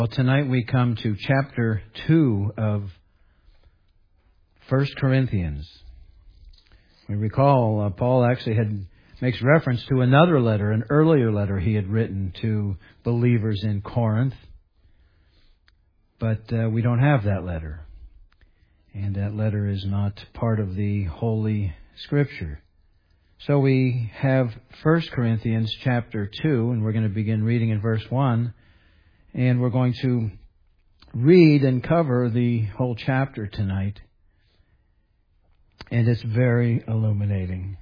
Well, tonight we come to chapter 2 of 1 Corinthians. We recall Paul actually makes reference to another letter, an earlier letter he had written to believers in Corinth. But we don't have that letter. And that letter is not part of the Holy Scripture. So we have 1 Corinthians chapter 2, and we're going to begin reading in verse 1. And we're going to read and cover the whole chapter tonight. And it's very illuminating.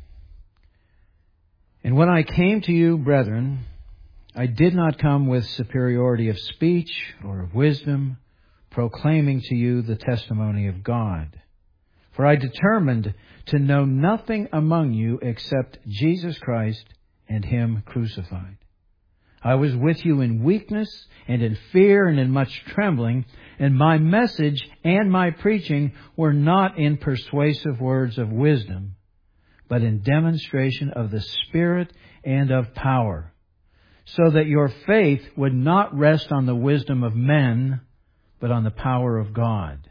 And when I came to you, brethren, I did not come with superiority of speech or of wisdom, proclaiming to you the testimony of God. For I determined to know nothing among you except Jesus Christ and Him crucified. I was with you in weakness and in fear and in much trembling, and my message and my preaching were not in persuasive words of wisdom, but in demonstration of the Spirit and of power, so that your faith would not rest on the wisdom of men, but on the power of God.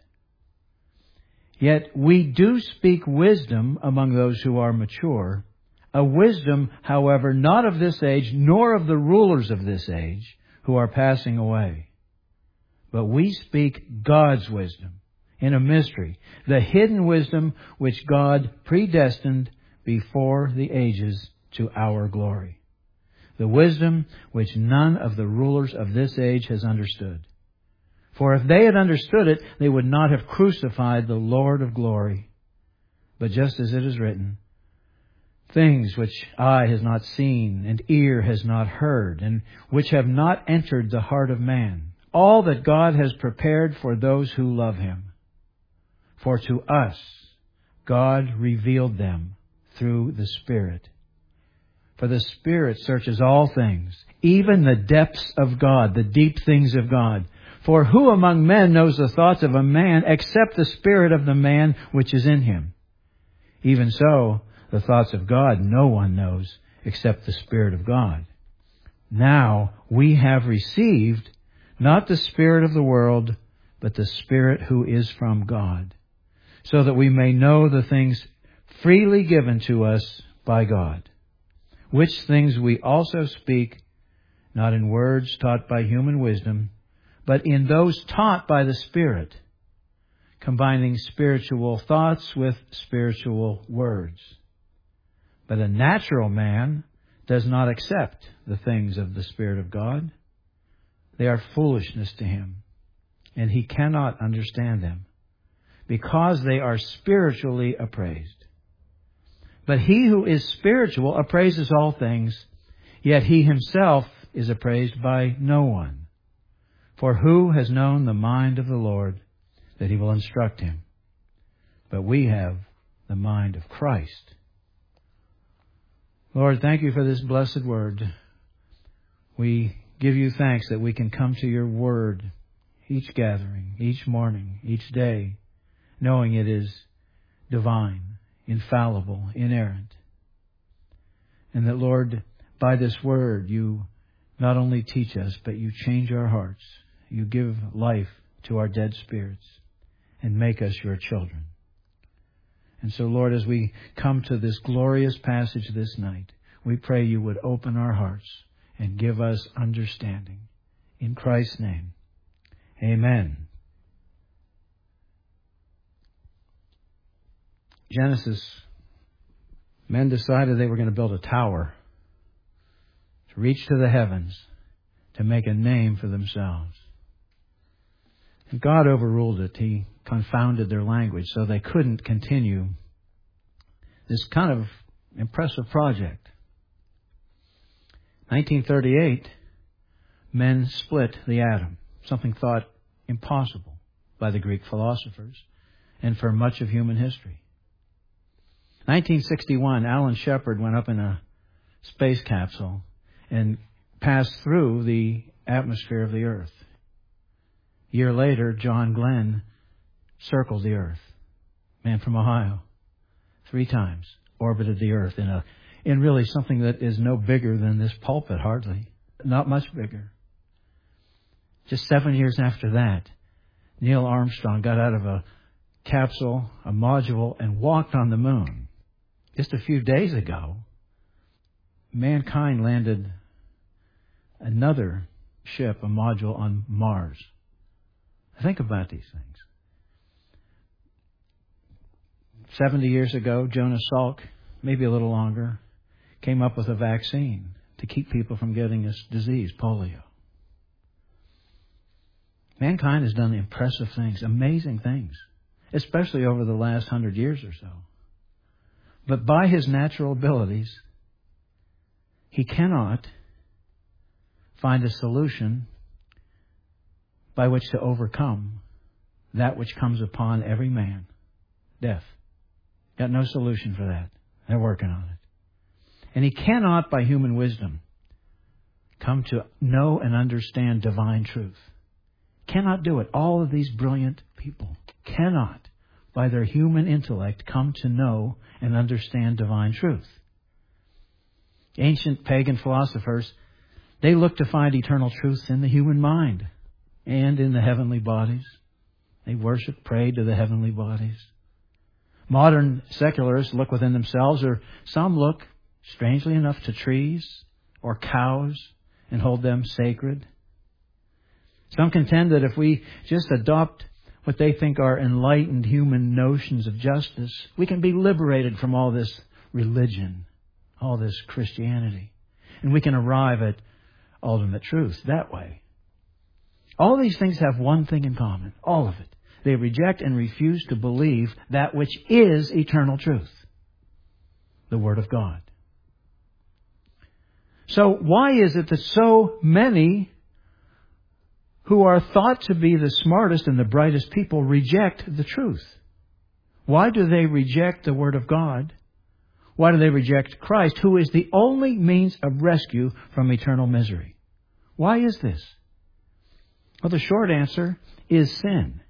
Yet we do speak wisdom among those who are mature, a wisdom, however, not of this age, nor of the rulers of this age, who are passing away. But we speak God's wisdom in a mystery, the hidden wisdom which God predestined before the ages to our glory. The wisdom which none of the rulers of this age has understood. For if they had understood it, they would not have crucified the Lord of glory. But just as it is written, things which eye has not seen and ear has not heard, and which have not entered the heart of man, all that God has prepared for those who love Him. For to us God revealed them through the Spirit. For the Spirit searches all things, even the depths of God, the deep things of God. For who among men knows the thoughts of a man except the spirit of the man which is in him? Even so, the thoughts of God no one knows except the Spirit of God. Now we have received not the spirit of the world, but the Spirit who is from God, so that we may know the things freely given to us by God, which things we also speak, not in words taught by human wisdom, but in those taught by the Spirit, combining spiritual thoughts with spiritual words. But a natural man does not accept the things of the Spirit of God. They are foolishness to him, and he cannot understand them, because they are spiritually appraised. But he who is spiritual appraises all things, yet he himself is appraised by no one. For who has known the mind of the Lord, that He will instruct him? But we have the mind of Christ. Lord, thank You for this blessed word. We give You thanks that we can come to Your word each gathering, each morning, each day, knowing it is divine, infallible, inerrant. And that, Lord, by this word, You not only teach us, but You change our hearts. You give life to our dead spirits and make us Your children. And so, Lord, as we come to this glorious passage this night, we pray You would open our hearts and give us understanding. In Christ's name, amen. Genesis, men decided they were going to build a tower to reach to the heavens, to make a name for themselves. And God overruled it. He confounded their language so they couldn't continue this kind of impressive project. 1938, men split the atom, something thought impossible by the Greek philosophers and for much of human history. 1961, Alan Shepard went up in a space capsule and passed through the atmosphere of the Earth. A year later, John Glenn circled the Earth. Man from Ohio. 3 times orbited the Earth in really something that is no bigger than this pulpit, hardly. Not much bigger. Just 7 years after that, Neil Armstrong got out of a capsule, a module, and walked on the moon. Just a few days ago, mankind landed another ship, a module, on Mars. Think about these things. 70 years ago, Jonas Salk, maybe a little longer, came up with a vaccine to keep people from getting this disease, polio. Mankind has done impressive things, amazing things, especially over the last 100 years or so. But by his natural abilities, he cannot find a solution by which to overcome that which comes upon every man, death. Got no solution for that. They're working on it. And he cannot, by human wisdom, come to know and understand divine truth. Cannot do it. All of these brilliant people cannot, by their human intellect, come to know and understand divine truth. Ancient pagan philosophers, they looked to find eternal truth in the human mind and in the heavenly bodies. They worship, prayed to the heavenly bodies. Modern secularists look within themselves, or some look, strangely enough, to trees or cows and hold them sacred. Some contend that if we just adopt what they think are enlightened human notions of justice, we can be liberated from all this religion, all this Christianity, and we can arrive at ultimate truth that way. All these things have one thing in common, all of it. They reject and refuse to believe that which is eternal truth, the Word of God. So why is it that so many who are thought to be the smartest and the brightest people reject the truth? Why do they reject the Word of God? Why do they reject Christ, who is the only means of rescue from eternal misery? Why is this? Well, the short answer is sin.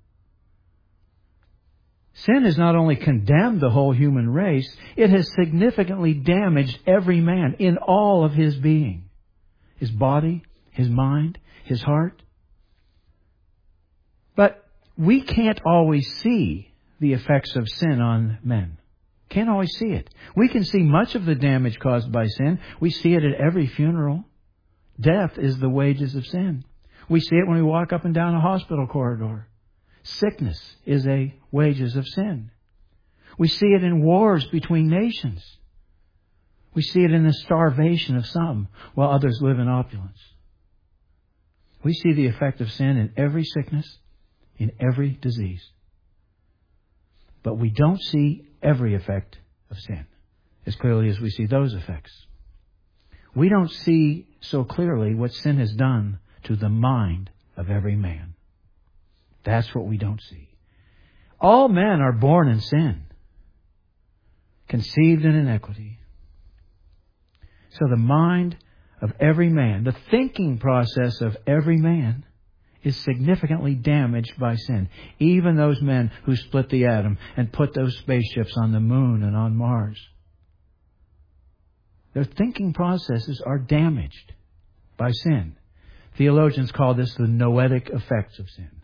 Sin has not only condemned the whole human race, it has significantly damaged every man in all of his being. His body, his mind, his heart. But we can't always see the effects of sin on men. Can't always see it. We can see much of the damage caused by sin. We see it at every funeral. Death is the wages of sin. We see it when we walk up and down a hospital corridor. Sickness is a wages of sin. We see it in wars between nations. We see it in the starvation of some while others live in opulence. We see the effect of sin in every sickness, in every disease. But we don't see every effect of sin as clearly as we see those effects. We don't see so clearly what sin has done to the mind of every man. That's what we don't see. All men are born in sin, conceived in iniquity. So the mind of every man, the thinking process of every man, is significantly damaged by sin. Even those men who split the atom and put those spaceships on the moon and on Mars. Their thinking processes are damaged by sin. Theologians call this the noetic effects of sin.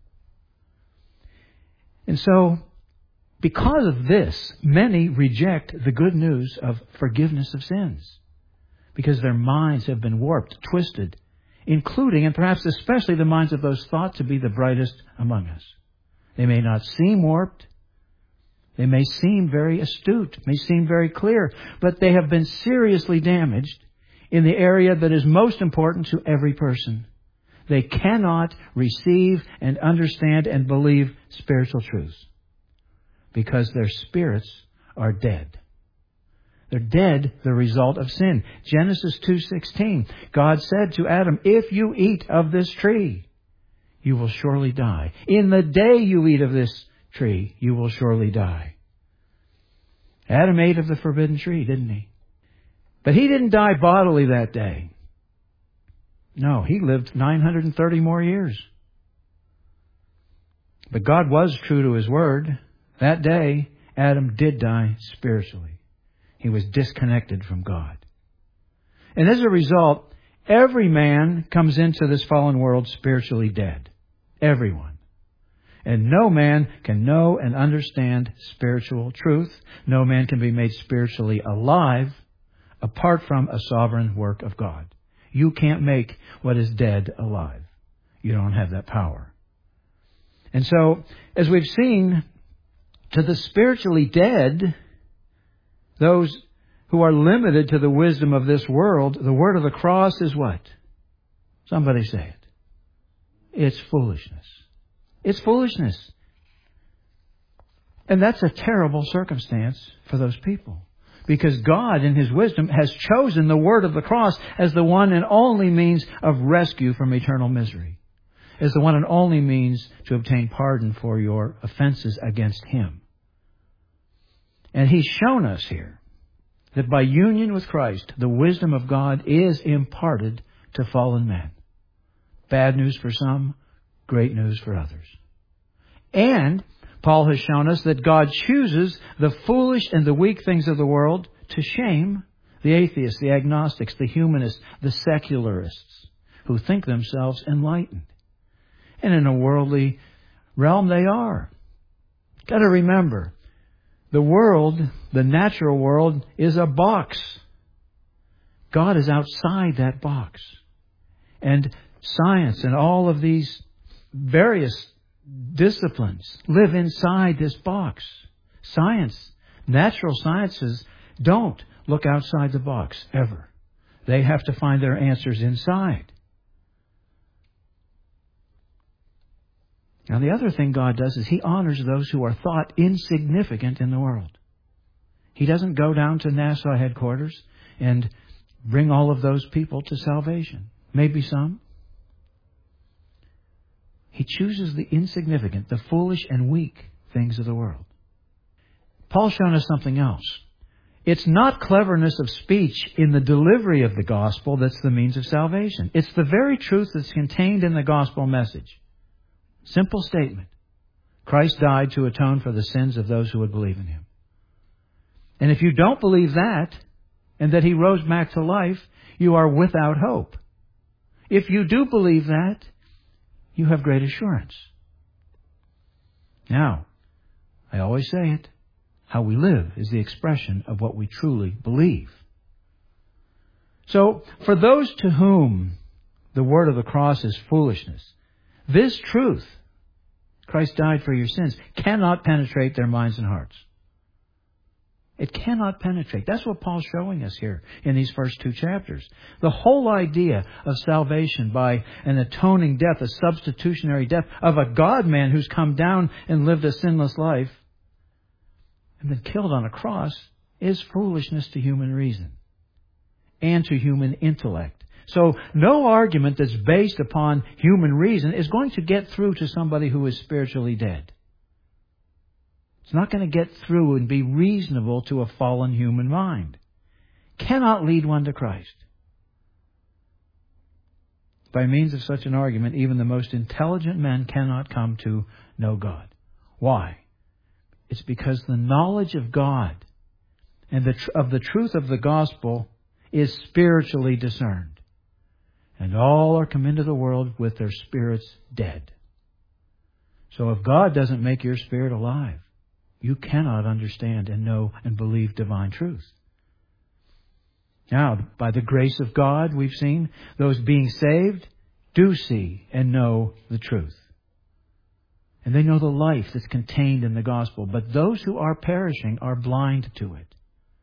And so, because of this, many reject the good news of forgiveness of sins. Because their minds have been warped, twisted, including and perhaps especially the minds of those thought to be the brightest among us. They may not seem warped. They may seem very astute, may seem very clear, but they have been seriously damaged in the area that is most important to every person. They cannot receive and understand and believe spiritual truths because their spirits are dead. They're dead, the result of sin. Genesis 2:16, God said to Adam, "If you eat of this tree, you will surely die. In the day you eat of this tree, you will surely die." Adam ate of the forbidden tree, didn't he? But he didn't die bodily that day. No, he lived 930 more years. But God was true to His word. That day, Adam did die spiritually. He was disconnected from God. And as a result, Every man comes into this fallen world spiritually dead. Everyone. And no man can know and understand spiritual truth. No man can be made spiritually alive apart from a sovereign work of God. You can't make what is dead alive. You don't have that power. And so, as we've seen, to the spiritually dead, those who are limited to the wisdom of this world, the word of the cross is what? Somebody say it. It's foolishness. It's foolishness. And that's a terrible circumstance for those people. Because God, in His wisdom, has chosen the word of the cross as the one and only means of rescue from eternal misery. As the one and only means to obtain pardon for your offenses against Him. And He's shown us here that by union with Christ, the wisdom of God is imparted to fallen men. Bad news for some, great news for others. And Paul has shown us that God chooses the foolish and the weak things of the world to shame the atheists, the agnostics, the humanists, the secularists, who think themselves enlightened. And in a worldly realm they are. Got to remember, the world, the natural world, is a box. God is outside that box. And science and all of these various disciplines live inside this box. Science, natural sciences, don't look outside the box, ever. They have to find their answers inside. Now, the other thing God does is He honors those who are thought insignificant in the world. He doesn't go down to NASA headquarters and bring all of those people to salvation. Maybe some. He chooses the insignificant, the foolish and weak things of the world. Paul's shown us something else. It's not cleverness of speech in the delivery of the gospel that's the means of salvation. It's the very truth that's contained in the gospel message. Simple statement. Christ died to atone for the sins of those who would believe in Him. And if you don't believe that, and that He rose back to life, you are without hope. If you do believe that, you have great assurance. Now, I always say it, how we live is the expression of what we truly believe. So, for those to whom the word of the cross is foolishness, this truth, Christ died for your sins, cannot penetrate their minds and hearts. It cannot penetrate. That's what Paul's showing us here in these first two chapters. The whole idea of salvation by an atoning death, a substitutionary death of a God-man who's come down and lived a sinless life and been killed on a cross is foolishness to human reason and to human intellect. So no argument that's based upon human reason is going to get through to somebody who is spiritually dead. It's not going to get through and be reasonable to a fallen human mind. Cannot lead one to Christ. By means of such an argument, even the most intelligent men cannot come to know God. Why? It's because the knowledge of God and of the truth of the gospel is spiritually discerned. And all are come into the world with their spirits dead. So if God doesn't make your spirit alive, you cannot understand and know and believe divine truth. Now, by the grace of God, we've seen those being saved do see and know the truth. And they know the life that's contained in the gospel. But those who are perishing are blind to it.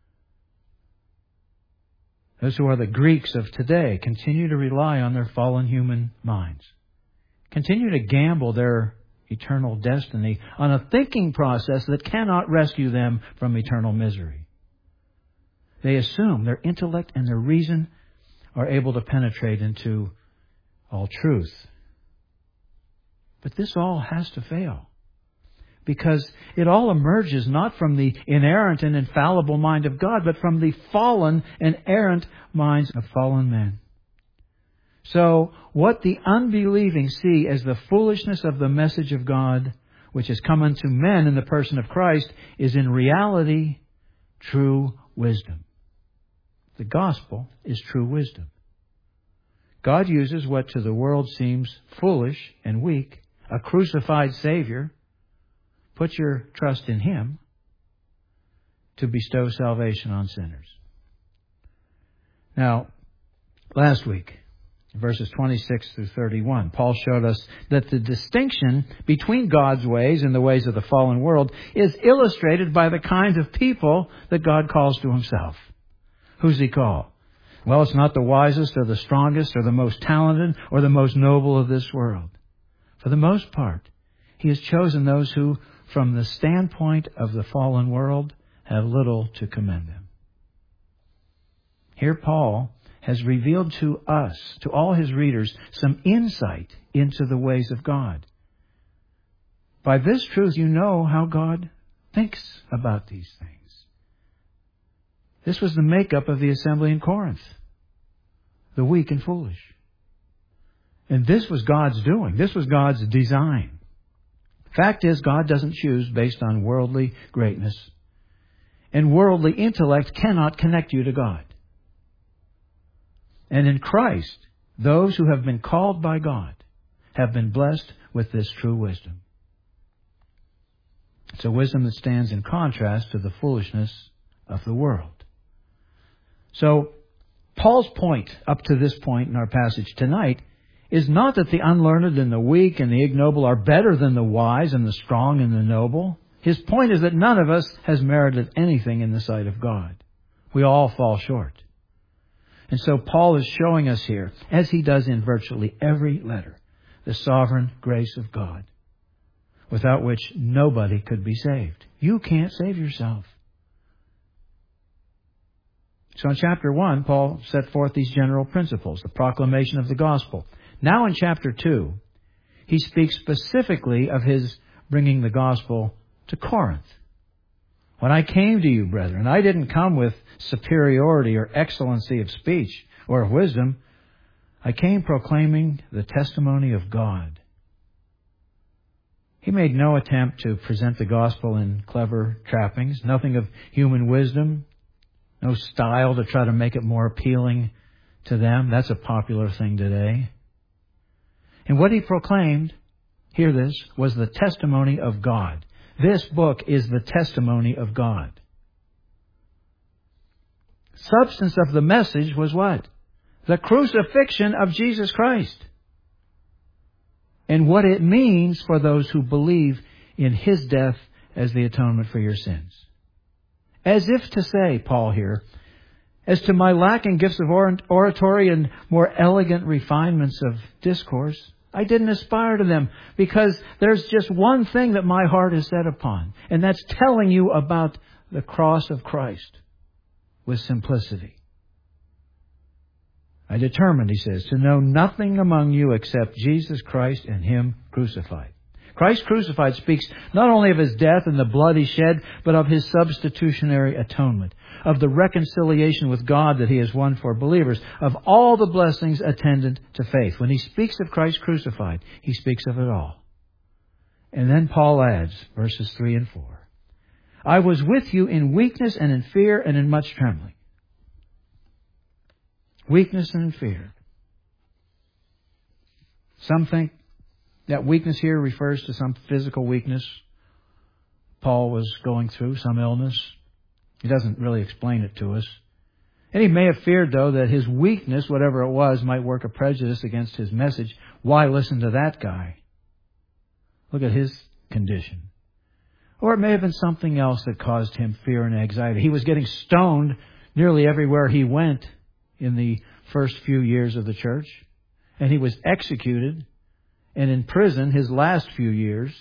Those who are the Greeks of today continue to rely on their fallen human minds. Continue to gamble their eternal destiny on a thinking process that cannot rescue them from eternal misery. They assume their intellect and their reason are able to penetrate into all truth. But this all has to fail. Because it all emerges not from the inerrant and infallible mind of God, but from the fallen and errant minds of fallen men. So, what the unbelieving see as the foolishness of the message of God, which has come unto men in the person of Christ, is in reality true wisdom. The gospel is true wisdom. God uses what to the world seems foolish and weak, a crucified Savior. Put your trust in Him to bestow salvation on sinners. Now, last week, verses 26 through 31, Paul showed us that the distinction between God's ways and the ways of the fallen world is illustrated by the kinds of people that God calls to Himself. Who's He call? Well, it's not the wisest or the strongest or the most talented or the most noble of this world. For the most part, He has chosen those who, from the standpoint of the fallen world, have little to commend them. Here Paul has revealed to us, to all his readers, some insight into the ways of God. By this truth, you know how God thinks about these things. This was the makeup of the assembly in Corinth, the weak and foolish. And this was God's doing. This was God's design. Fact is, God doesn't choose based on worldly greatness. And worldly intellect cannot connect you to God. And in Christ, those who have been called by God have been blessed with this true wisdom. It's a wisdom that stands in contrast to the foolishness of the world. So, Paul's point up to this point in our passage tonight is not that the unlearned and the weak and the ignoble are better than the wise and the strong and the noble. His point is that none of us has merited anything in the sight of God. We all fall short. And so Paul is showing us here, as he does in virtually every letter, the sovereign grace of God, without which nobody could be saved. You can't save yourself. So in chapter 1, Paul set forth these general principles, the proclamation of the gospel. Now in chapter 2, he speaks specifically of his bringing the gospel to Corinth. When I came to you, brethren, I didn't come with superiority or excellency of speech or of wisdom. I came proclaiming the testimony of God. He made no attempt to present the gospel in clever trappings, nothing of human wisdom, no style to try to make it more appealing to them. That's a popular thing today. And what he proclaimed, hear this, was the testimony of God. This book is the testimony of God. Substance of the message was what? The crucifixion of Jesus Christ. And what it means for those who believe in His death as the atonement for your sins. As if to say, Paul here, as to my lacking gifts of oratory and more elegant refinements of discourse, I didn't aspire to them, because there's just one thing that my heart is set upon, and that's telling you about the cross of Christ with simplicity. I determined, he says, to know nothing among you except Jesus Christ and Him crucified. Christ crucified speaks not only of His death and the blood He shed, but of His substitutionary atonement, of the reconciliation with God that He has won for believers, of all the blessings attendant to faith. When he speaks of Christ crucified, he speaks of it all. And then Paul adds, verses 3 and 4, I was with you in weakness and in fear and in much trembling. Weakness and in fear. Some think that weakness here refers to some physical weakness Paul was going through, some illness. He doesn't really explain it to us. And he may have feared, though, that his weakness, whatever it was, might work a prejudice against his message. Why listen to that guy? Look at his condition. Or it may have been something else that caused him fear and anxiety. He was getting stoned nearly everywhere he went in the first few years of the church. And he was executed and in prison his last few years.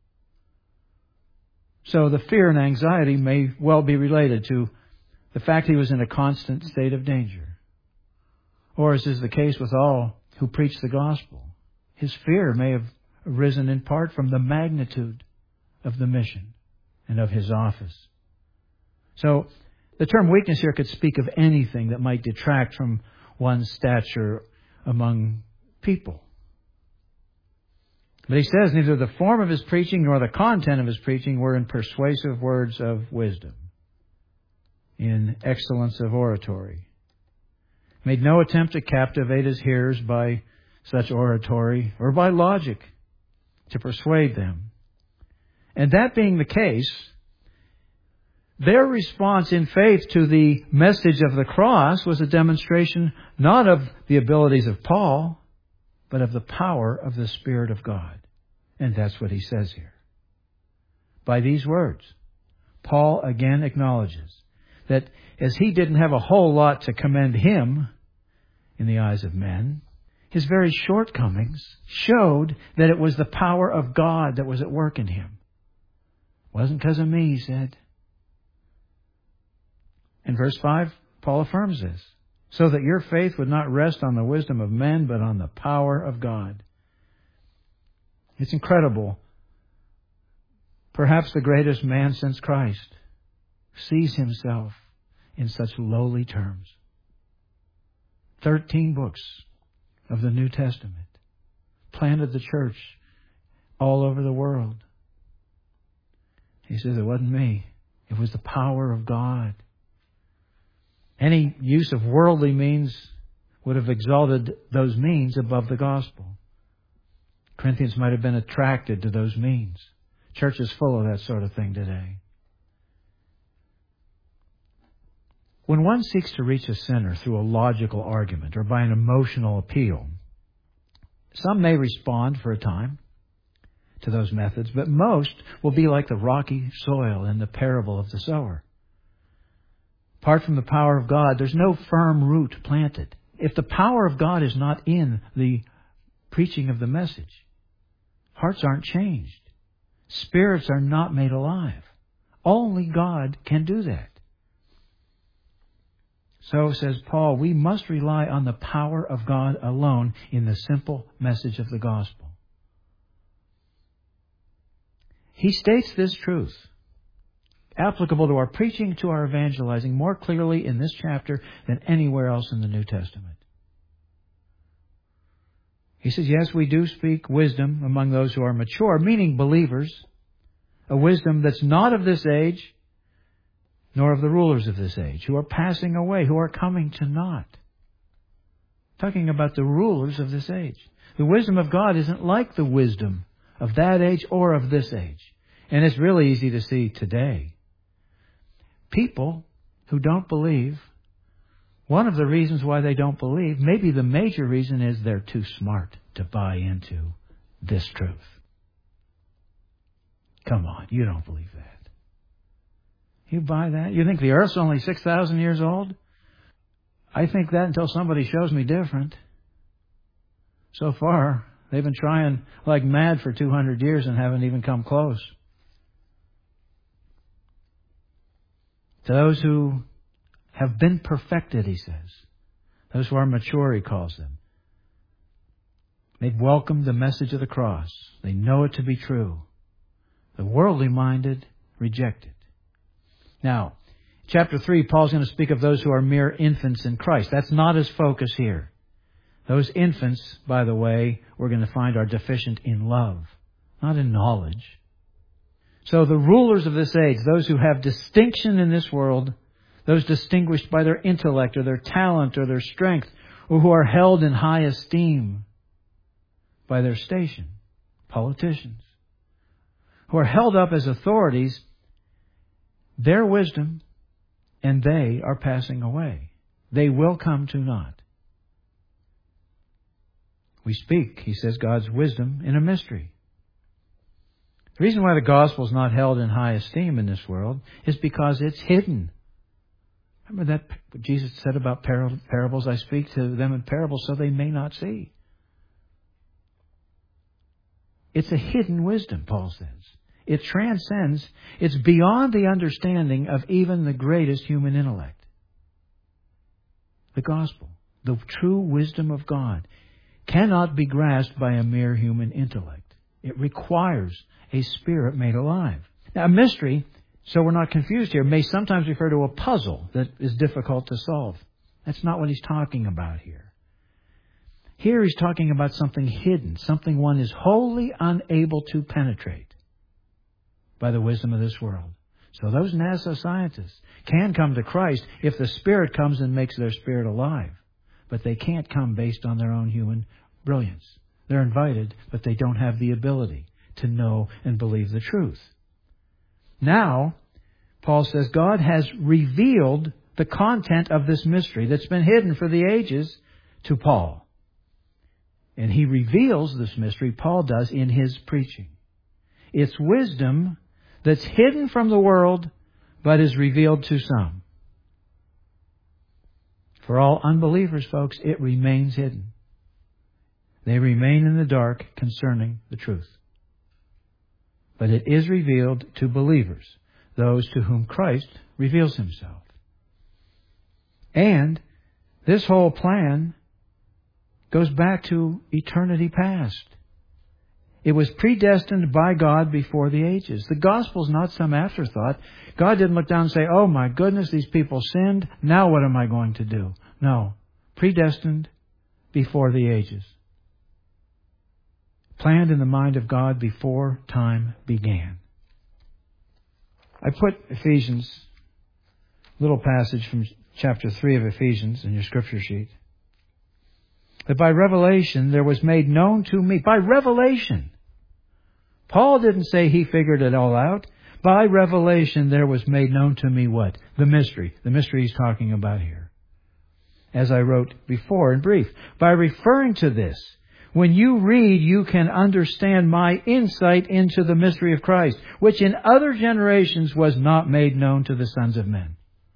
So the fear and anxiety may well be related to the fact he was in a constant state of danger. Or, as is the case with all who preach the gospel, his fear may have arisen in part from the magnitude of the mission and of his office. So the term weakness here could speak of anything that might detract from one's stature among people. But he says neither the form of his preaching nor the content of his preaching were in persuasive words of wisdom, in excellence of oratory. made no attempt to captivate his hearers by such oratory or by logic to persuade them. And that being the case, their response in faith to the message of the cross was a demonstration not of the abilities of Paul, but of the power of the Spirit of God. And that's what he says here. By these words, Paul again acknowledges that as he didn't have a whole lot to commend him in the eyes of men, his very shortcomings showed that it was the power of God that was at work in him. It wasn't because of me, he said. In verse 5, Paul affirms this, so that your faith would not rest on the wisdom of men, but on the power of God. It's incredible. Perhaps the greatest man since Christ sees himself in such lowly terms. 13 books of the New Testament, planted the church all over the world. He says, it wasn't me. It was the power of God. Any use of worldly means would have exalted those means above the gospel. Corinthians might have been attracted to those means. Church is full of that sort of thing today. When one seeks to reach a sinner through a logical argument or by an emotional appeal, some may respond for a time to those methods, but most will be like the rocky soil in the parable of the sower. Apart from the power of God, there's no firm root planted. If the power of God is not in the preaching of the message, hearts aren't changed. Spirits are not made alive. Only God can do that. So, says Paul, we must rely on the power of God alone in the simple message of the gospel. He states this truth, applicable to our preaching, to our evangelizing, more clearly in this chapter than anywhere else in the New Testament. He says, yes, we do speak wisdom among those who are mature, meaning believers, a wisdom that's not of this age, nor of the rulers of this age, who are passing away, who are coming to naught. Talking about the rulers of this age. The wisdom of God isn't like the wisdom of that age or of this age. And it's really easy to see today. People who don't believe, one of the reasons why they don't believe, maybe the major reason is they're too smart to buy into this truth. Come on, you don't believe that. You buy that? You think the earth's only 6,000 years old? I think that until somebody shows me different. So far, they've been trying like mad for 200 years and haven't even come close. To those who have been perfected, he says. Those who are mature, he calls them. They've welcomed the message of the cross. They know it to be true. The worldly minded reject it. Now, chapter 3, Paul's going to speak of those who are mere infants in Christ. That's not his focus here. Those infants, by the way, we're going to find are deficient in love, not in knowledge. So the rulers of this age, those who have distinction in this world, those distinguished by their intellect or their talent or their strength, or who are held in high esteem by their station, politicians, who are held up as authorities, their wisdom and they are passing away. They will come to naught. We speak, he says, God's wisdom in a mystery. The reason why the gospel is not held in high esteem in this world is because it's hidden. Remember that what Jesus said about parables? I speak to them in parables so they may not see. It's a hidden wisdom, Paul says. It transcends, it's beyond the understanding of even the greatest human intellect. The gospel, the true wisdom of God, cannot be grasped by a mere human intellect. It requires a spirit made alive. Now, a mystery, so we're not confused here, may sometimes refer to a puzzle that is difficult to solve. That's not what he's talking about here. Here he's talking about something hidden, something one is wholly unable to penetrate by the wisdom of this world. So those NASA scientists can come to Christ if the Spirit comes and makes their spirit alive. but they can't come based on their own human brilliance. They're invited, but they don't have the ability to know and believe the truth. Now, Paul says God has revealed the content of this mystery that's been hidden for the ages to Paul. And he reveals this mystery, Paul does, in his preaching. It's wisdom that's hidden from the world, but is revealed to some. For all unbelievers, folks, it remains hidden. They remain in the dark concerning the truth. But it is revealed to believers, those to whom Christ reveals Himself. And this whole plan goes back to eternity past. It was predestined by God before the ages. The gospel is not some afterthought. God didn't look down and say, oh my goodness, these people sinned. Now what am I going to do? No. Predestined before the ages. Planned in the mind of God before time began. I put Ephesians, little passage from chapter 3 of Ephesians in your scripture sheet. That by revelation there was made known to me. By revelation. Paul didn't say he figured it all out. By revelation there was made known to me what? The mystery. The mystery he's talking about here. As I wrote before in brief. By referring to this, when you read, you can understand my insight into the mystery of Christ, which in other generations was not made known to the sons of men.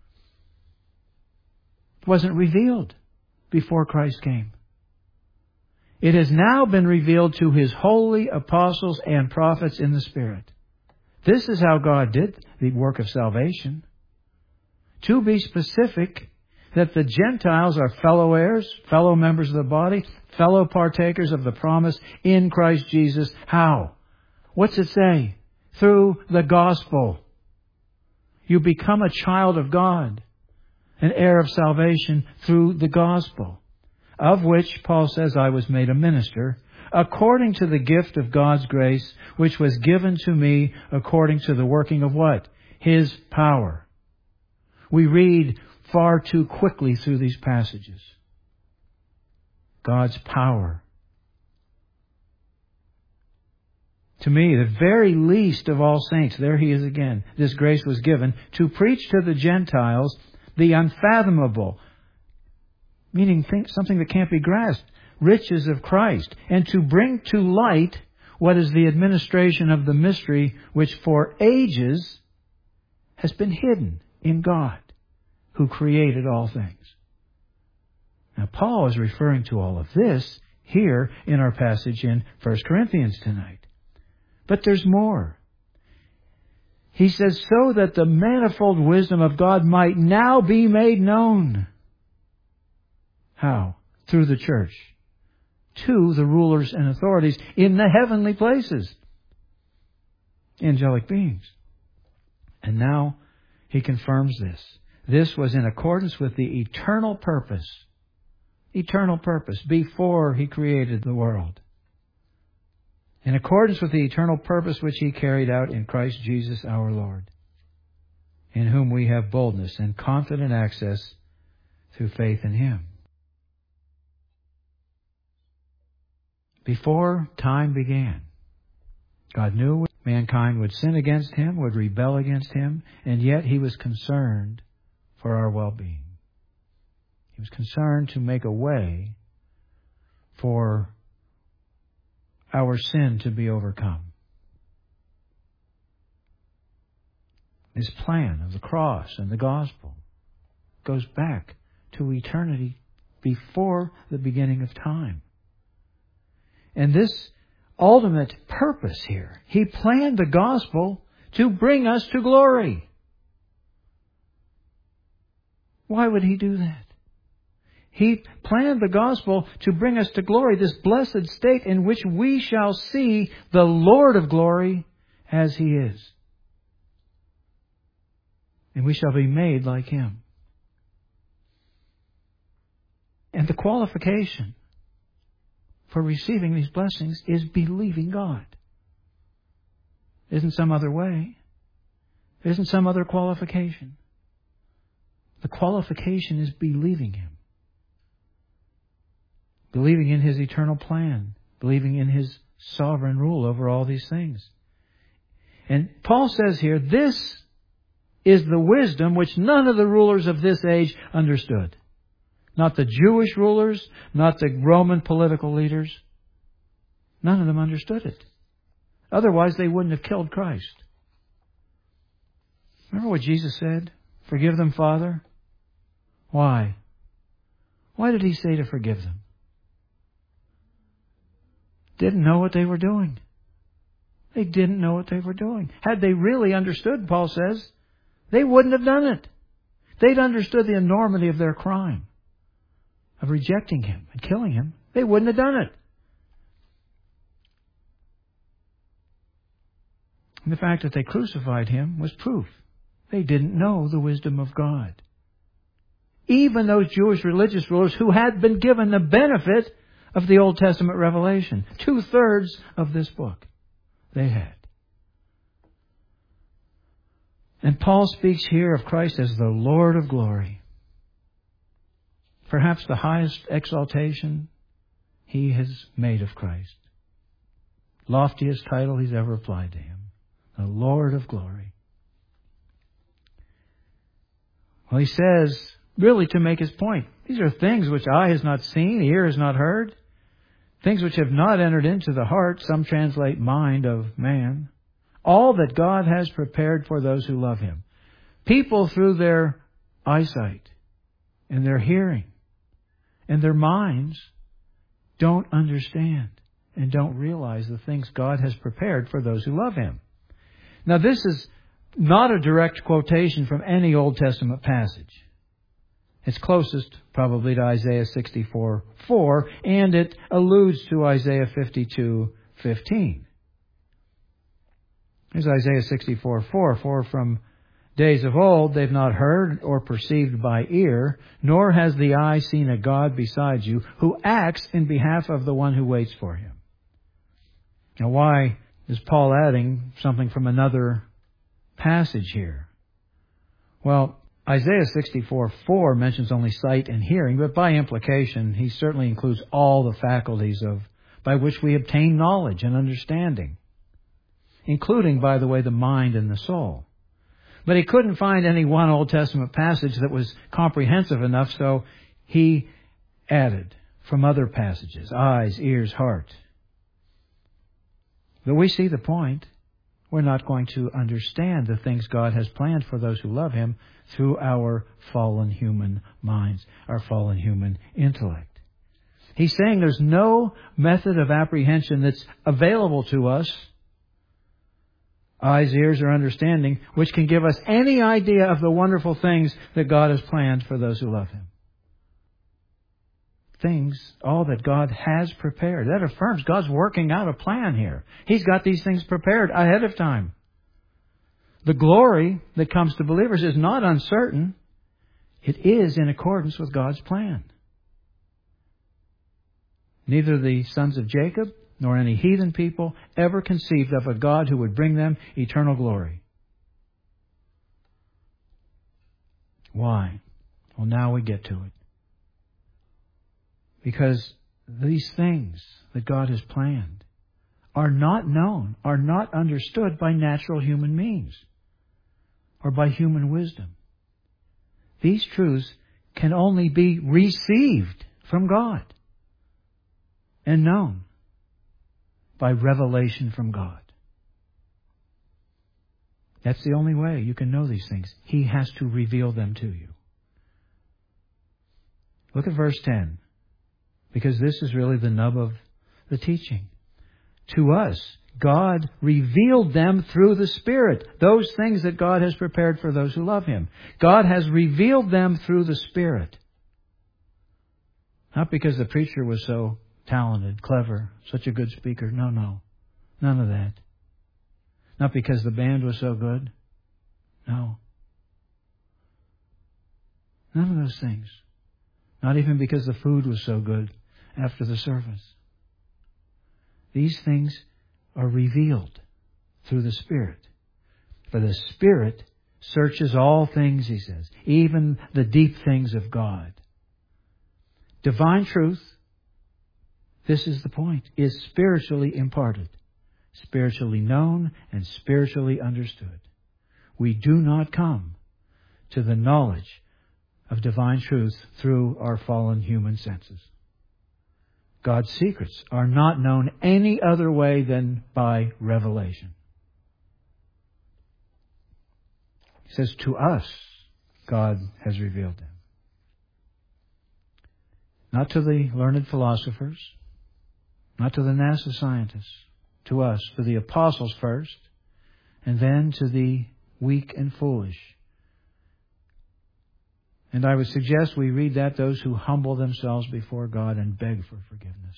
It wasn't revealed before Christ came. It has now been revealed to His holy apostles and prophets in the Spirit. This is how God did the work of salvation. To be specific, that the Gentiles are fellow heirs, fellow members of the body, fellow partakers of the promise in Christ Jesus. How? What's it say? Through the gospel. You become a child of God, an heir of salvation through the gospel, of which Paul says I was made a minister, according to the gift of God's grace, which was given to me according to the working of what? His power. We read far too quickly through these passages. God's power. To me, the very least of all saints, there he is again, this grace was given to preach to the Gentiles the unfathomable, meaning something that can't be grasped, riches of Christ, and to bring to light what is the administration of the mystery which for ages has been hidden in God, who created all things. Now, Paul is referring to all of this here in our passage in 1 Corinthians tonight. But there's more. He says, so that the manifold wisdom of God might now be made known. How? Through the church. To the rulers and authorities in the heavenly places. Angelic beings. And now he confirms this. This was in accordance with the eternal purpose. Eternal purpose before He created the world. In accordance with the eternal purpose which He carried out in Christ Jesus our Lord, in whom we have boldness and confident access through faith in Him. Before time began, God knew mankind would sin against Him, would rebel against Him, and yet He was concerned for our well-being. He was concerned to make a way for our sin to be overcome. His plan of the cross and the gospel goes back to eternity before the beginning of time. And this ultimate purpose here, He planned the gospel to bring us to glory. Why would He do that? He planned the gospel to bring us to glory, this blessed state in which we shall see the Lord of glory as He is. And we shall be made like Him. And the qualification for receiving these blessings is believing God. Isn't some other way? Isn't some other qualification? The qualification is believing Him. believing in His eternal plan, believing in His sovereign rule over all these things. And Paul says here, this is the wisdom which none of the rulers of this age understood. Not the Jewish rulers, not the Roman political leaders. None of them understood it. Otherwise, they wouldn't have killed Christ. Remember what Jesus said? Forgive them, Father. Why? Why did He say to forgive them? Didn't know what they were doing. They didn't know what they were doing. Had they really understood, Paul says, they wouldn't have done it. They'd understood the enormity of their crime, of rejecting Him and killing Him. They wouldn't have done it. And the fact that they crucified Him was proof. They didn't know the wisdom of God. Even those Jewish religious rulers who had been given the benefit of the Old Testament revelation. 2/3 of this book they had. And Paul speaks here of Christ as the Lord of glory. Perhaps the highest exaltation he has made of Christ. Loftiest title he's ever applied to Him. The Lord of glory. Well, he says, really to make his point, these are things which eye has not seen, ear has not heard. Things which have not entered into the heart, some translate mind of man. All that God has prepared for those who love Him. People through their eyesight and their hearing and their minds don't understand and don't realize the things God has prepared for those who love Him. Now, this is not a direct quotation from any Old Testament passage. It's closest probably to Isaiah 64:4, and it alludes to Isaiah 52:15. Here's Isaiah 64:4. For from days of old they've not heard or perceived by ear, nor has the eye seen a God besides you, who acts in behalf of the one who waits for Him. Now, why is Paul adding something from another passage here? Well, Isaiah 64:4 mentions only sight and hearing, but by implication, he certainly includes all the faculties by which we obtain knowledge and understanding, including, by the way, the mind and the soul. But he couldn't find any one Old Testament passage that was comprehensive enough, so he added from other passages, eyes, ears, heart. But we see the point. We're not going to understand the things God has planned for those who love Him through our fallen human minds, our fallen human intellect. He's saying there's no method of apprehension that's available to us, eyes, ears, or understanding, which can give us any idea of the wonderful things that God has planned for those who love Him. Things, all that God has prepared. That affirms God's working out a plan here. He's got these things prepared ahead of time. The glory that comes to believers is not uncertain. It is in accordance with God's plan. Neither the sons of Jacob nor any heathen people ever conceived of a God who would bring them eternal glory. Why? Well, now we get to it. Because these things that God has planned are not known, are not understood by natural human means or by human wisdom. These truths can only be received from God and known by revelation from God. That's the only way you can know these things. He has to reveal them to you. Look at verse 10. Because this is really the nub of the teaching. To us, God revealed them through the Spirit. Those things that God has prepared for those who love Him. God has revealed them through the Spirit. Not because the preacher was so talented, clever, such a good speaker. No. None of that. Not because the band was so good. No. None of those things. Not even because the food was so good after the service. These things are revealed through the Spirit. For the Spirit searches all things, he says, even the deep things of God. Divine truth This is the point, is spiritually imparted, spiritually known, and spiritually understood. We do not come to the knowledge of divine truth through our fallen human senses. God's secrets are not known any other way than by revelation. He says, to us, God has revealed them. Not to the learned philosophers, not to the NASA scientists, to us, to the apostles first, and then to the weak and foolish. And I would suggest we read that those who humble themselves before God and beg for forgiveness.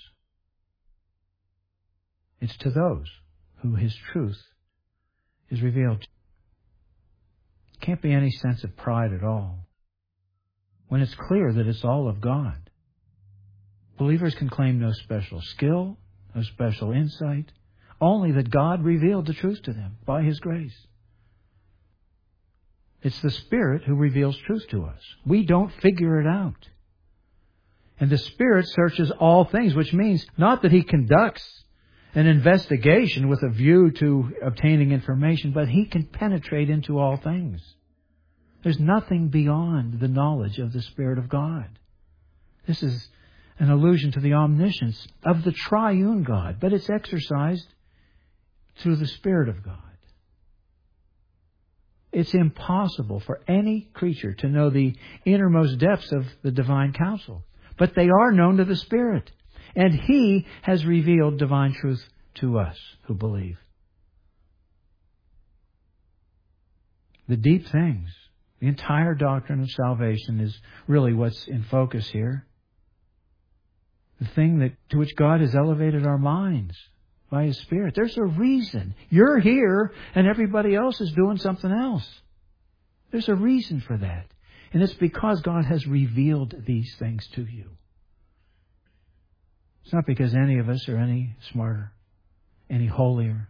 It's to those who His truth is revealed to. Can't be any sense of pride at all when it's clear that it's all of God. Believers can claim no special skill, no special insight, only that God revealed the truth to them by His grace. It's the Spirit who reveals truth to us. We don't figure it out. And the Spirit searches all things, which means not that He conducts an investigation with a view to obtaining information, but He can penetrate into all things. There's nothing beyond the knowledge of the Spirit of God. This is an allusion to the omniscience of the triune God, but it's exercised through the Spirit of God. It's impossible for any creature to know the innermost depths of the divine counsel, but they are known to the Spirit. And He has revealed divine truth to us who believe. The deep things, the entire doctrine of salvation is really what's in focus here. The thing to which God has elevated our minds by His Spirit. There's a reason. You're here and everybody else is doing something else. There's a reason for that. And it's because God has revealed these things to you. It's not because any of us are any smarter, any holier.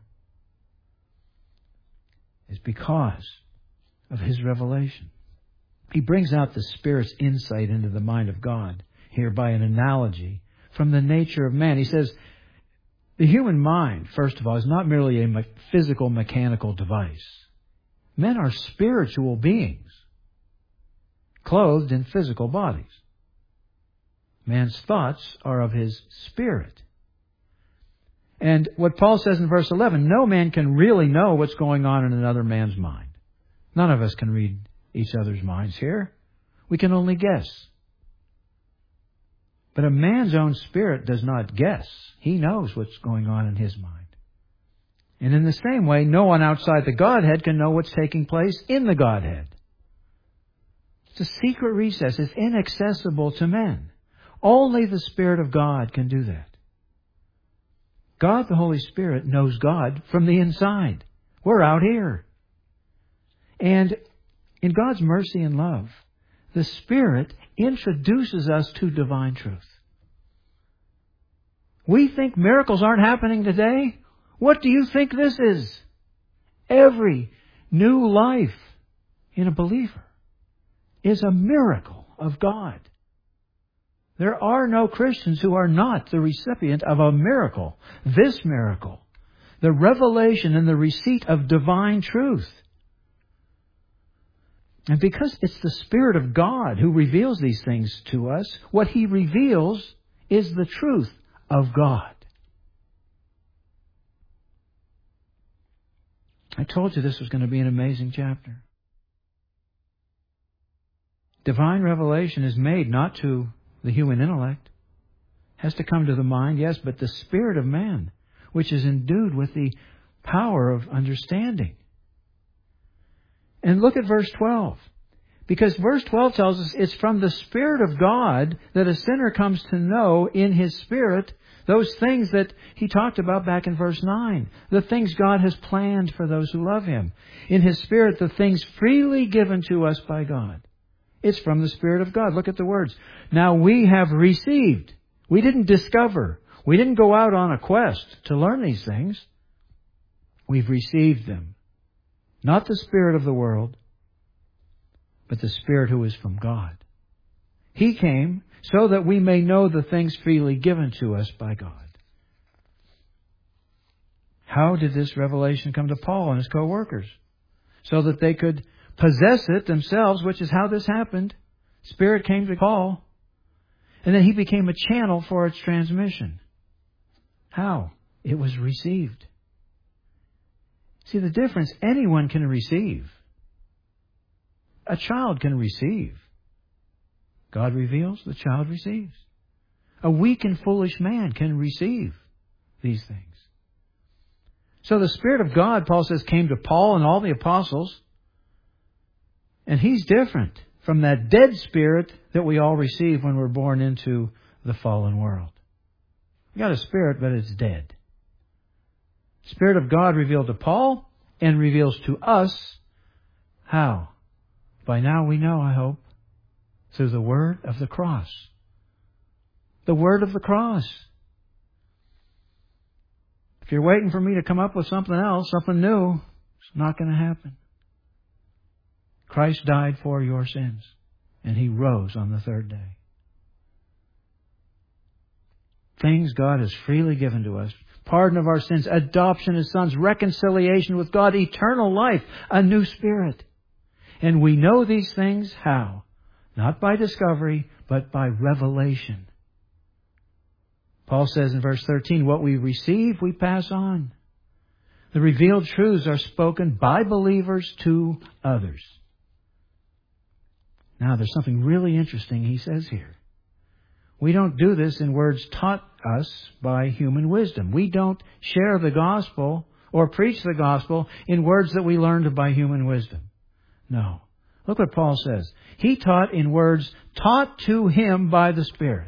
It's because of His revelation. He brings out the Spirit's insight into the mind of God here by an analogy from the nature of man. He says, the human mind, first of all, is not merely a physical, mechanical device. Men are spiritual beings, clothed in physical bodies. Man's thoughts are of his spirit. And what Paul says in verse 11, no man can really know what's going on in another man's mind. None of us can read each other's minds here. We can only guess. But a man's own spirit does not guess. He knows what's going on in his mind. And in the same way, no one outside the Godhead can know what's taking place in the Godhead. It's a secret recess. It's inaccessible to men. Only the Spirit of God can do that. God, the Holy Spirit, knows God from the inside. We're out here. And in God's mercy and love, the Spirit introduces us to divine truth. We think miracles aren't happening today. What do you think this is? Every new life in a believer is a miracle of God. There are no Christians who are not the recipient of a miracle. This miracle, the revelation and the receipt of divine truth. And because it's the Spirit of God who reveals these things to us, what He reveals is the truth of God. I told you this was going to be an amazing chapter. Divine revelation is made not to the human intellect. It has to come to the mind, yes, but the spirit of man, which is endued with the power of understanding. And look at verse 12. Because verse 12 tells us it's from the Spirit of God that a sinner comes to know in his spirit those things that he talked about back in verse 9. The things God has planned for those who love Him. In His Spirit, the things freely given to us by God. It's from the Spirit of God. Look at the words. Now we have received. We didn't discover. We didn't go out on a quest to learn these things. We've received them. Not the spirit of the world, but the Spirit who is from God. He came so that we may know the things freely given to us by God. How did this revelation come to Paul and his co-workers? So that they could possess it themselves, which is how this happened. Spirit came to Paul, and then he became a channel for its transmission. How? It was received. See the difference? Anyone can receive. A child can receive. God reveals, the child receives. A weak and foolish man can receive these things. So the Spirit of God, Paul says, came to Paul and all the apostles. And he's different from that dead spirit that we all receive when we're born into the fallen world. We got a spirit, but it's dead. Spirit of God revealed to Paul and reveals to us how? By now we know, I hope, through the word of the cross. The word of the cross. If you're waiting for me to come up with something else, something new, it's not going to happen. Christ died for your sins, and He rose on the third day. Things God has freely given to us. Pardon of our sins, adoption as sons, reconciliation with God, eternal life, a new spirit. And we know these things how? Not by discovery, but by revelation. Paul says in verse 13, what we receive, we pass on. The revealed truths are spoken by believers to others. Now, there's something really interesting he says here. We don't do this in words taught us by human wisdom. We don't share the gospel or preach the gospel in words that we learned by human wisdom. No. Look what Paul says. He taught in words taught to him by the Spirit.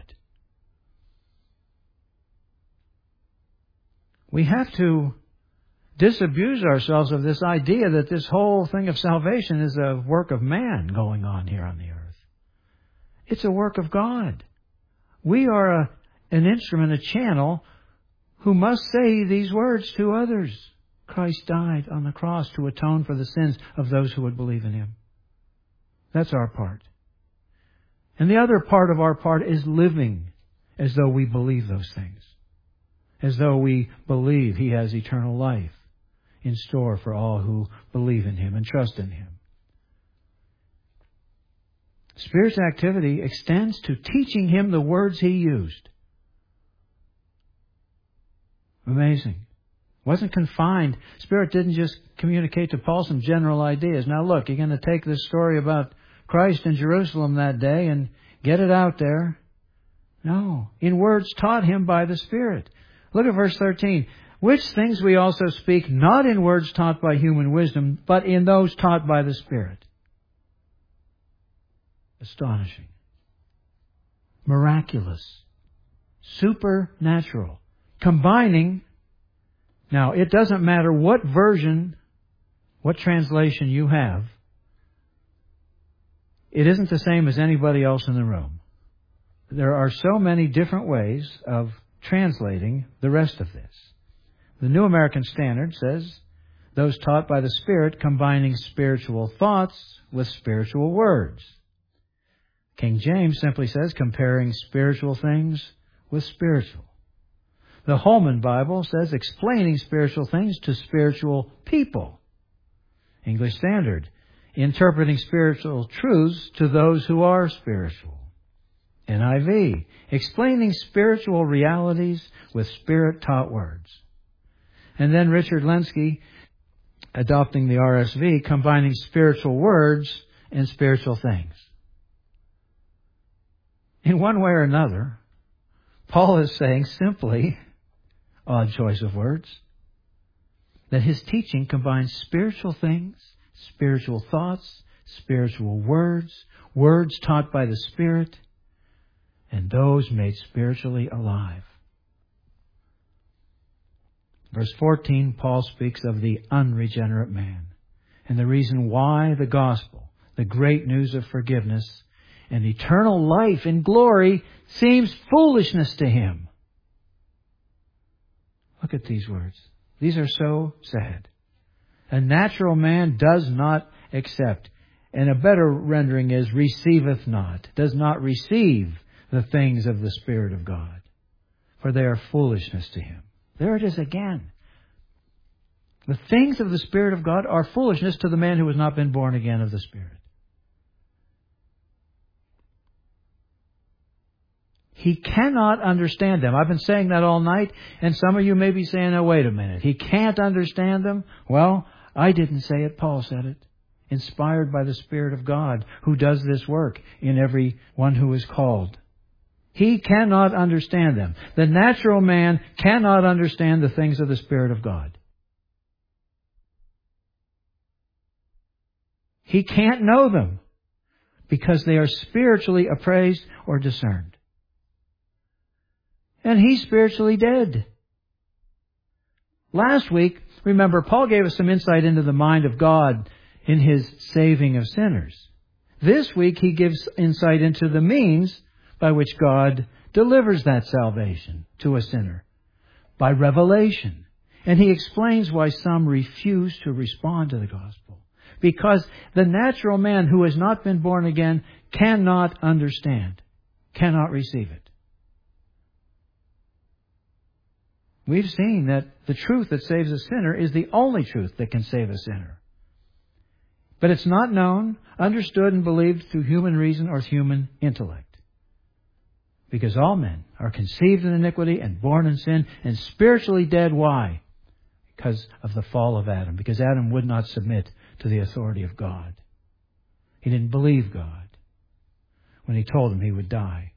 We have to disabuse ourselves of this idea that this whole thing of salvation is a work of man going on here on the earth. It's a work of God. We are an instrument, a channel, who must say these words to others. Christ died on the cross to atone for the sins of those who would believe in Him. That's our part. And the other part of our part is living as though we believe those things. As though we believe He has eternal life in store for all who believe in Him and trust in Him. Spirit's activity extends to teaching him the words He used. Amazing. Wasn't confined. Spirit didn't just communicate to Paul some general ideas. Now look, you're going to take this story about Christ in Jerusalem that day and get it out there. No. In words taught him by the Spirit. Look at verse 13. Which things we also speak, not in words taught by human wisdom, but in those taught by the Spirit. Astonishing. Miraculous. Supernatural. Combining. Now, it doesn't matter what version, what translation you have. It isn't the same as anybody else in the room. There are so many different ways of translating the rest of this. The New American Standard says, those taught by the Spirit combining spiritual thoughts with spiritual words. King James simply says, comparing spiritual things with spiritual. The Holman Bible says, explaining spiritual things to spiritual people. English Standard, interpreting spiritual truths to those who are spiritual. NIV, explaining spiritual realities with Spirit-taught words. And then Richard Lenski, adopting the RSV, combining spiritual words and spiritual things. In one way or another, Paul is saying simply, odd choice of words, that his teaching combines spiritual things, spiritual thoughts, spiritual words, words taught by the Spirit, and those made spiritually alive. Verse 14, Paul speaks of the unregenerate man and the reason why the gospel, the great news of forgiveness and eternal life in glory, seems foolishness to him. Look at these words. These are so sad. A natural man does not accept And a better rendering is receiveth not, does not receive the things of the Spirit of God, for they are foolishness to him. There it is again. The things of the Spirit of God are foolishness to the man who has not been born again of the Spirit. He cannot understand them. I've been saying that all night, and some of you may be saying, oh, wait a minute. He can't understand them? Well, I didn't say it. Paul said it. Inspired by the Spirit of God, who does this work in every one who is called. He cannot understand them. The natural man cannot understand the things of the Spirit of God. He can't know them because they are spiritually appraised or discerned. And he's spiritually dead. Last week, remember, Paul gave us some insight into the mind of God in His saving of sinners. This week, he gives insight into the means by which God delivers that salvation to a sinner. By revelation. And he explains why some refuse to respond to the gospel. Because the natural man who has not been born again cannot understand, cannot receive it. We've seen that the truth that saves a sinner is the only truth that can save a sinner. But it's not known, understood, and believed through human reason or human intellect. Because all men are conceived in iniquity and born in sin and spiritually dead. Why? Because of the fall of Adam. Because Adam would not submit to the authority of God. He didn't believe God when He told him he would die.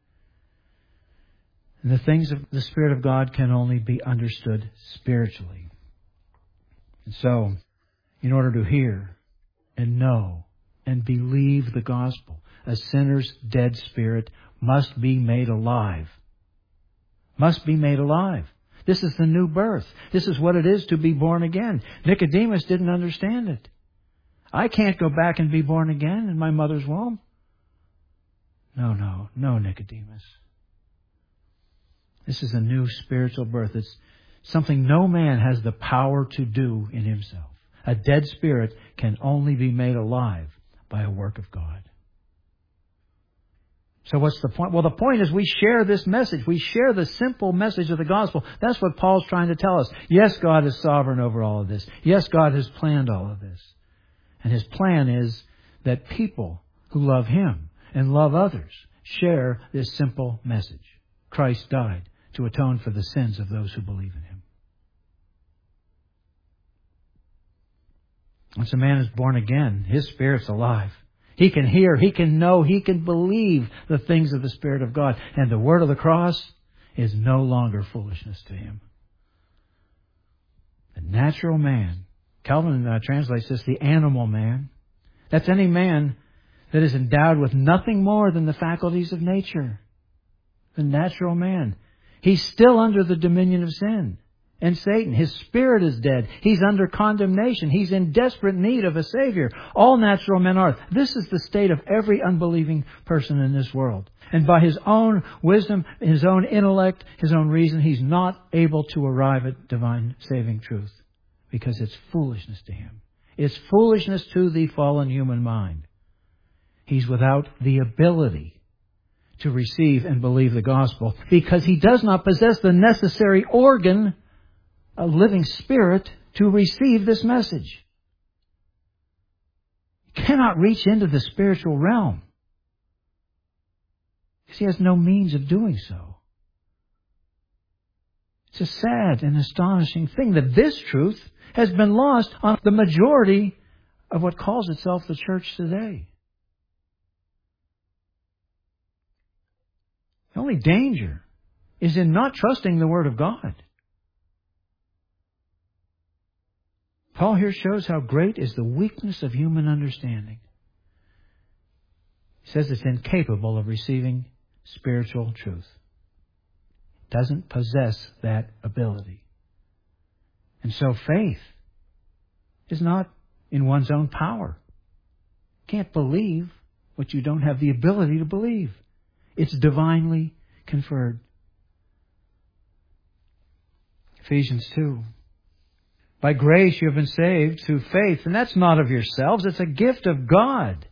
And the things of the Spirit of God can only be understood spiritually. And so, in order to hear and know and believe the gospel, a sinner's dead spirit must be made alive. Must be made alive. This is the new birth. This is what it is to be born again. Nicodemus didn't understand it. I can't go back and be born again in my mother's womb. No, Nicodemus. This is a new spiritual birth. It's something no man has the power to do in himself. A dead spirit can only be made alive by a work of God. So what's the point? Well, the point is we share this message. We share the simple message of the gospel. That's what Paul's trying to tell us. Yes, God is sovereign over all of this. Yes, God has planned all of this. And His plan is that people who love Him and love others share this simple message. Christ died to atone for the sins of those who believe in Him. Once a man is born again, his spirit's alive. He can hear, he can know, he can believe the things of the Spirit of God. And the word of the cross is no longer foolishness to him. The natural man, Calvin translates this, the animal man. That's any man that is endowed with nothing more than the faculties of nature. The natural man. He's still under the dominion of sin and Satan. His spirit is dead. He's under condemnation. He's in desperate need of a Savior. All natural men are. This is the state of every unbelieving person in this world. And by his own wisdom, his own intellect, his own reason, he's not able to arrive at divine saving truth. Because it's foolishness to him. It's foolishness to the fallen human mind. He's without the ability to receive and believe the gospel because he does not possess the necessary organ, a living spirit, to receive this message. He cannot reach into the spiritual realm because he has no means of doing so. It's a sad and astonishing thing that this truth has been lost on the majority of what calls itself the church today. The only danger is in not trusting the Word of God. Paul here shows how great is the weakness of human understanding. He says it's incapable of receiving spiritual truth. It doesn't possess that ability. And so faith is not in one's own power. You can't believe what you don't have the ability to believe. It's divinely conferred. Ephesians 2. By grace you have been saved through faith, and that's not of yourselves, it's a gift of God.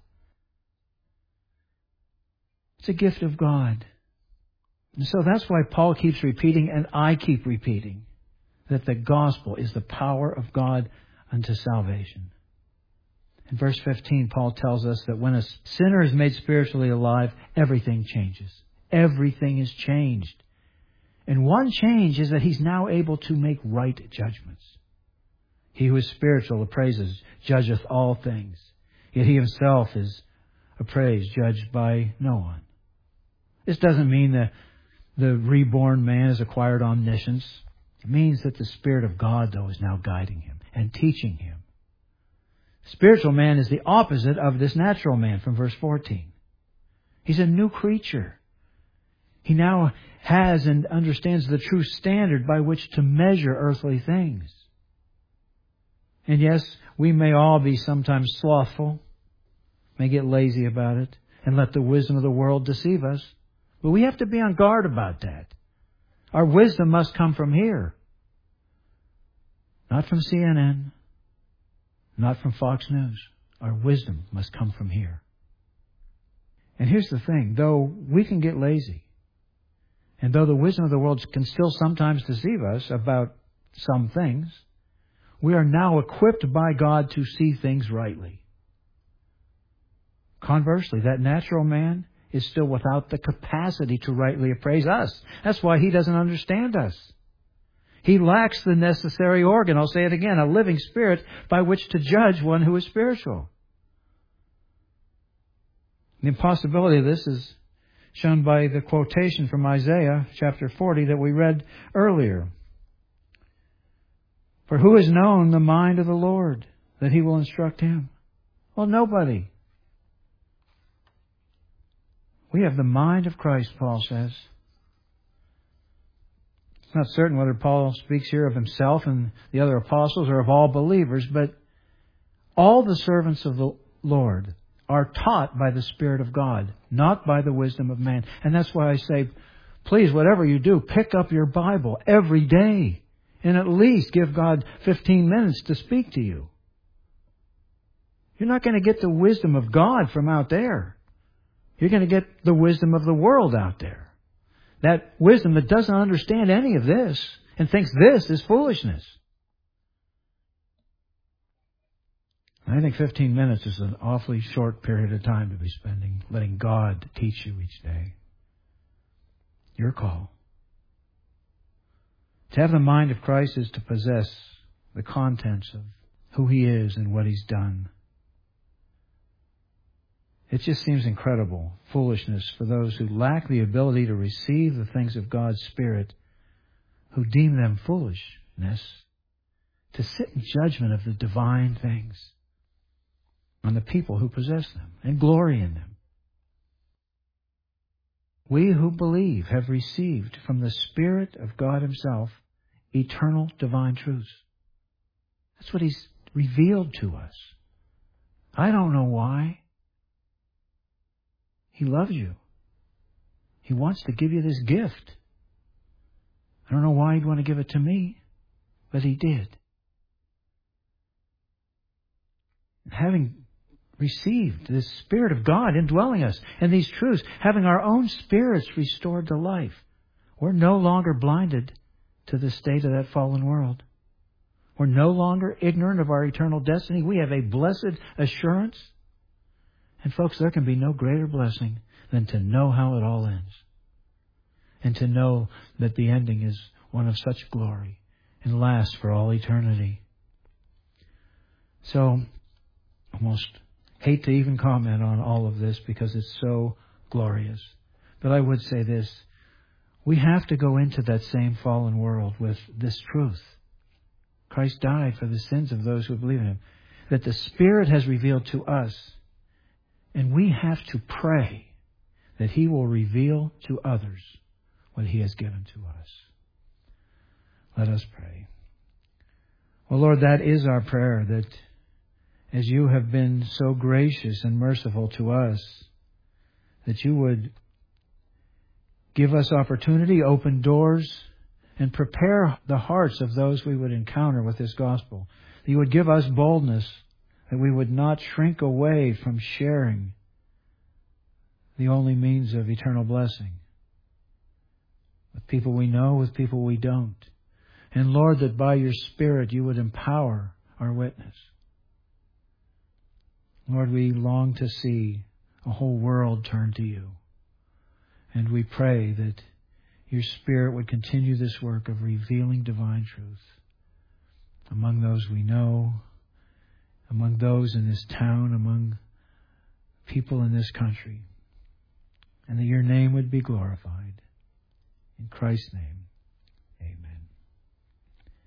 It's a gift of God. And so that's why Paul keeps repeating, and I keep repeating, that the gospel is the power of God unto salvation. In verse 15, Paul tells us that when a sinner is made spiritually alive, everything changes. Everything is changed. And one change is that he's now able to make right judgments. He who is spiritual appraises, judgeth all things. Yet he himself is appraised, judged by no one. This doesn't mean that the reborn man has acquired omniscience. It means that the Spirit of God, though, is now guiding him and teaching him. Spiritual man is the opposite of this natural man from verse 14. He's a new creature. He now has and understands the true standard by which to measure earthly things. And yes, we may all be sometimes slothful, may get lazy about it, and let the wisdom of the world deceive us. But we have to be on guard about that. Our wisdom must come from here. Not from CNN. Not from Fox News. Our wisdom must come from here. And here's the thing. Though we can get lazy, and though the wisdom of the world can still sometimes deceive us about some things, we are now equipped by God to see things rightly. Conversely, that natural man is still without the capacity to rightly appraise us. That's why he doesn't understand us. He lacks the necessary organ, I'll say it again, a living spirit by which to judge one who is spiritual. The impossibility of this is shown by the quotation from Isaiah chapter 40 that we read earlier. For who has known the mind of the Lord, that He will instruct him? Well, nobody. We have the mind of Christ, Paul says. It's not certain whether Paul speaks here of himself and the other apostles or of all believers, but all the servants of the Lord are taught by the Spirit of God, not by the wisdom of man. And that's why I say, please, whatever you do, pick up your Bible every day and at least give God 15 minutes to speak to you. You're not going to get the wisdom of God from out there. You're going to get the wisdom of the world out there. That wisdom that doesn't understand any of this and thinks this is foolishness. I think 15 minutes is an awfully short period of time to be spending letting God teach you each day. Your call. To have the mind of Christ is to possess the contents of who He is and what He's done. It just seems incredible foolishness for those who lack the ability to receive the things of God's Spirit, who deem them foolishness, to sit in judgment of the divine things on the people who possess them and glory in them. We who believe have received from the Spirit of God Himself eternal divine truths. That's what He's revealed to us. I don't know why. He loves you. He wants to give you this gift. I don't know why He'd want to give it to me, but He did. Having received this Spirit of God indwelling us and these truths, having our own spirits restored to life, we're no longer blinded to the state of that fallen world. We're no longer ignorant of our eternal destiny. We have a blessed assurance. And folks, there can be no greater blessing than to know how it all ends. And to know that the ending is one of such glory and lasts for all eternity. So, almost hate to even comment on all of this because it's so glorious. But I would say this. We have to go into that same fallen world with this truth. Christ died for the sins of those who believe in Him. That the Spirit has revealed to us. And we have to pray that He will reveal to others what He has given to us. Let us pray. Well, Lord, that is our prayer, that as You have been so gracious and merciful to us, that You would give us opportunity, open doors, and prepare the hearts of those we would encounter with this gospel. That you would give us boldness, that we would not shrink away from sharing the only means of eternal blessing with people we know, with people we don't. And Lord, that by your Spirit you would empower our witness. Lord, we long to see a whole world turn to you. And we pray that your Spirit would continue this work of revealing divine truth among those we know, among those in this town, among people in this country. And that your name would be glorified. In Christ's name.